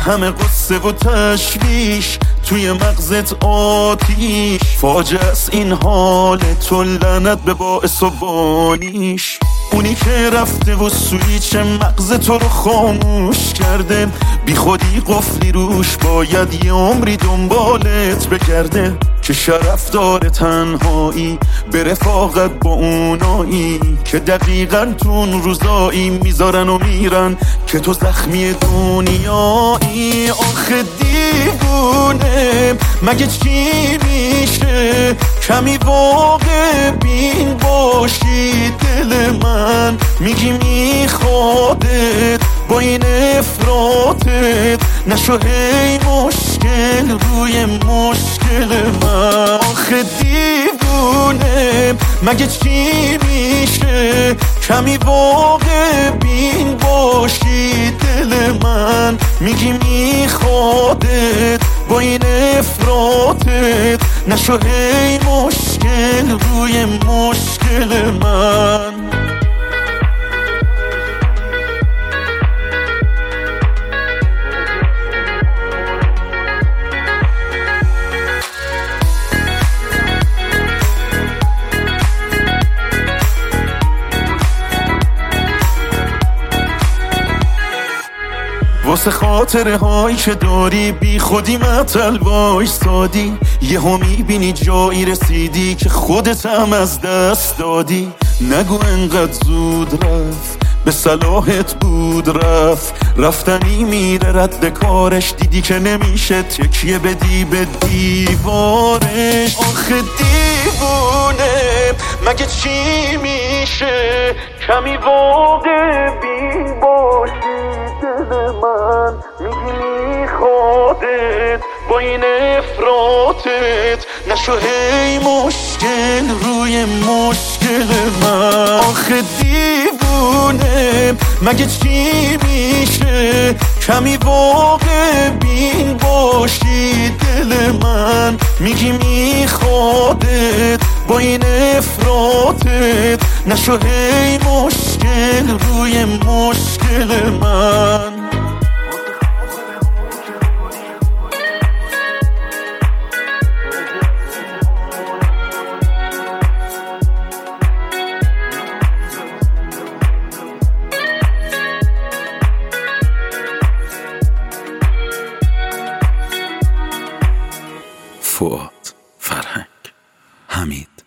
همه قصه و تشویش توی مغزت آتیش، فاجعه است این حال تو، لعنت به باعث و بانیش. اونی که رفته و سویچ مغز تو رو خاموش کرده، بی خودی قفلی روش، باید یه عمری دنبالت بگرده. که شرف داره تنهایی به رفاقت با اونایی که دقیقاً تون روزایی میذارن و میرن که تو زخمی دنیایی. آخه دیوونه مگه چی میشه؟ کمی واقع بین باشی دل من، میگی میخوادت با این افراطت، نشو هی مشکل روی مشکل من. آخه دیوونه مگه چی میشه؟ کمی واقع بین باشی دل من، میگی میخوادت با این افراطت، نشو هی مشکل روی مشکل من. واسه خاطره هایی که داری بی خودی معطل وایسادی، یهو میبینی جایی رسیدی که خودت هم از دست دادی. نگو انقدر زود رفت، به صلاحت بود رفت، رفتنی میره رد کارش، دیدی که نمیشه تکیه بدی به دیوارش. آخه دیوونه مگه چی میشه؟ کمی واقع بین باشی دل من، میگی میخوادت با این افراطت، نشو هی مشکل روی مشکل من. آخه دیوونه مگه چی میشه؟ کمی واقع بین باشی دل من، میگی میخوادت با این افراطت، نشو هی مشکل روی مشکل من. فؤاد، فرهنگ، حمید.